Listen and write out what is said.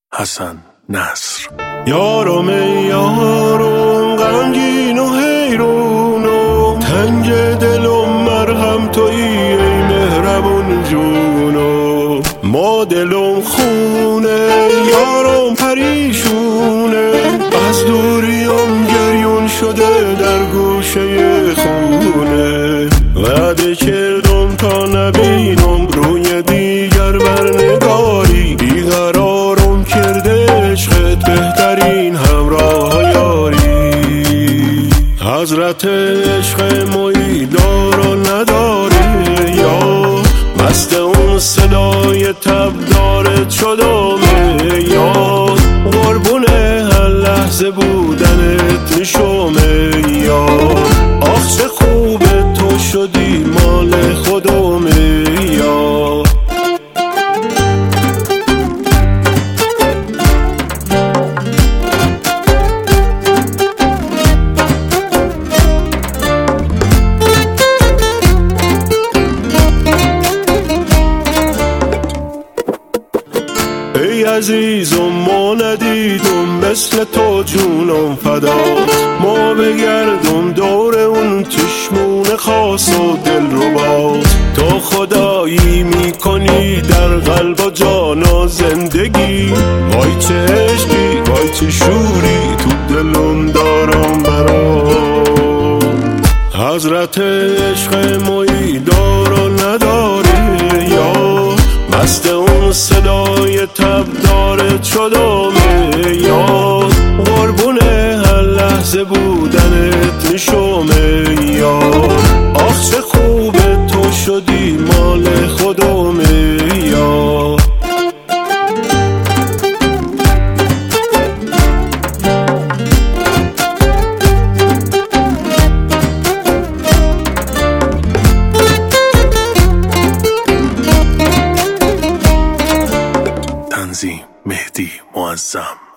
حسن نصر. یارم ای یارم غمگین و حیرون و تنگ دلم مرهم تویی ای مهربون جونو. ما دلم خونه یارم پریشونه، از دوریم گریون شده در گوشه خونه. وعده کردم تا نبینم روی دیگر برنگاری، بیقرارم کرده عشقت بهترین همراه یاری. حضرت عشق مویی دار و نداره، یا مست اون صدای تبدارت شدمه، یا قربونه هر لحظه بودنت میشمه. یا آخ چه خوبه تو شدی مال خودمه. یا ای عزیزم ما ندیدم مثل تو جونم فدات، ما بگردم دور اون چشمون خاص و دل رو بات. تو خدایی میکنی در قلب و جان و زندگی، وای چه عشقی وای چه شوری تو دلم دارم برات. حضرت عشق مویی دار و نداره، یا مست اون صدای تبدارت شدمه، یا قربونه هر لحظه بودنت میشمه. یا آخ چه خوبه تو شدی مال خودمه. یا تنظیم مهدی معظم.